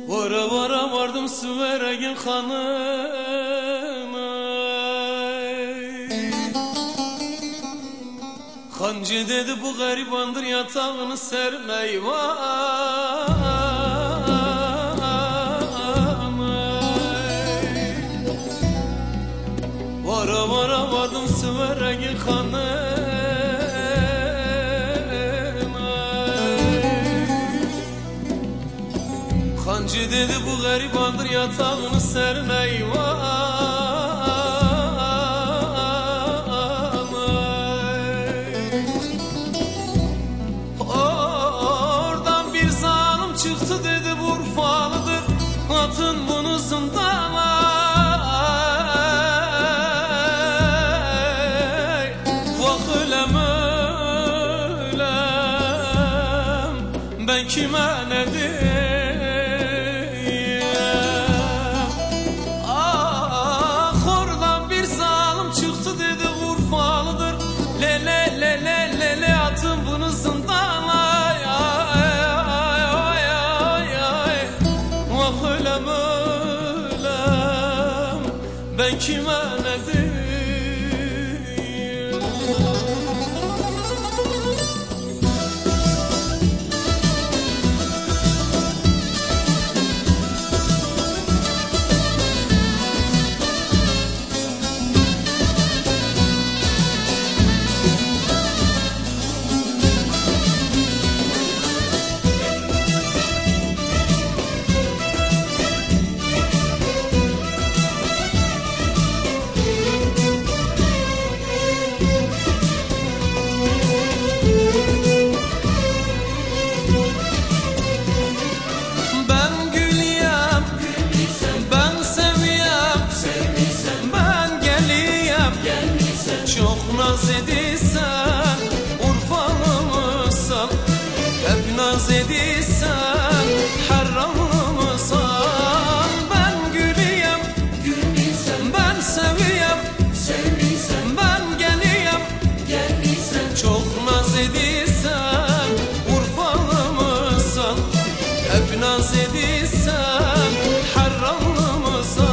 Vara vara vardım Süveregin hanına. Hancı dedi bu garibandır yatağını serme eyvah. Vara vara vardım Süveregin hanına. Hancı dedi bu garibandır yatağını serme eyvah. Oradan bir zalim çıktı dedi bu Urfalıdır, atın bunu zindana. Vah ölem ölem, ben kime ne diyeyim? Ben kime ne diyeyim? Çok naz ediysen Urfalı mısın? Hep naz ediysen Harranlı mısın? Ben gülüyem, ben seviyem, ben geliyem, çok naz ediysen Urfalı mısın? Hep naz ediysen Harranlı mısın?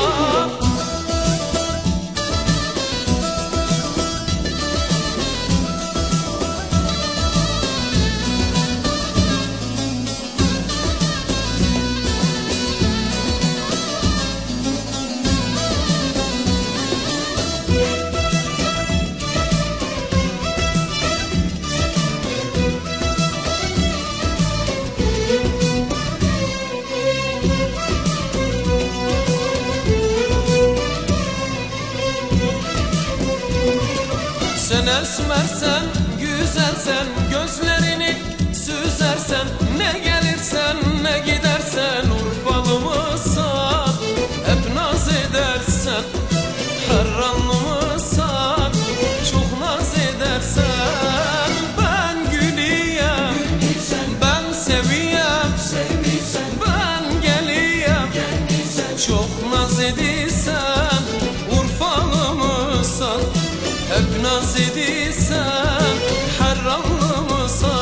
Sen esmersen, güzelsen, gözlerini süzersen, ne gelirsen ne gidersen Urfalı mısın? Hep naz edersen, Harranlı mısın? Çok naz edersen, ben gülüyem, ben seviyem, ben geliyem, çok naz ediysen Urfalı mısın? Hep naz ediysen Harranlı mısın?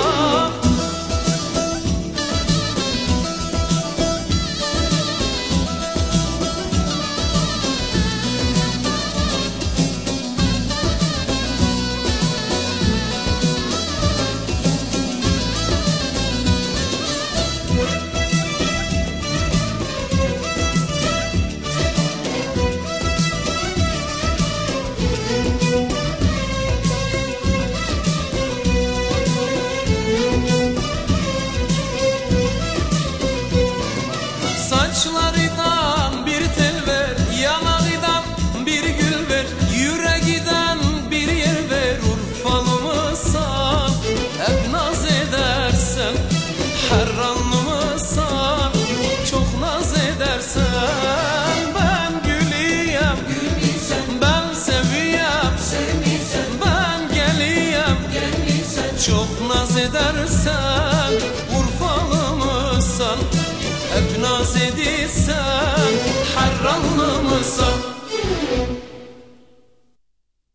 Saçlarından bir tel ver, yanağından bir gül ver, yüreğinden bir yer ver. Urfalı mısın? Hep naz edersen Harranlı mısın? Çok naz edersen, ben gülüyem, ben seviyem, ben geliyem, çok naz edersen Urfalı mısın? Hep naz ediysen